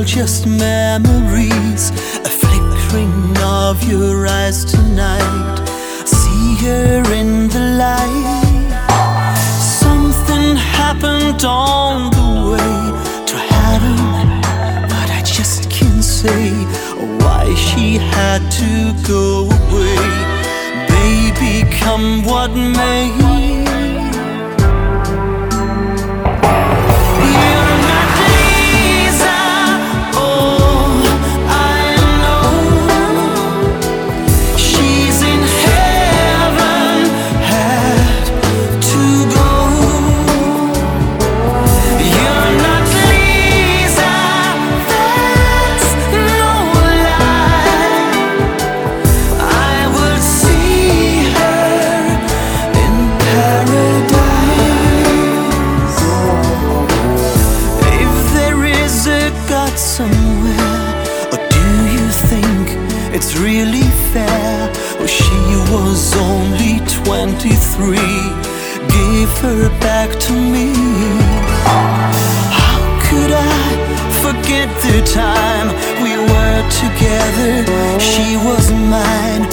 just memories, a flickering of your eyes tonight. See her in the light. Something happened on the way to heaven, but I just can't say why she had to go away. Baby, come what may, somewhere, or do you think it's really fair? Oh, she was only 23. Give her back to me. How could I forget the time we were together? She was mine,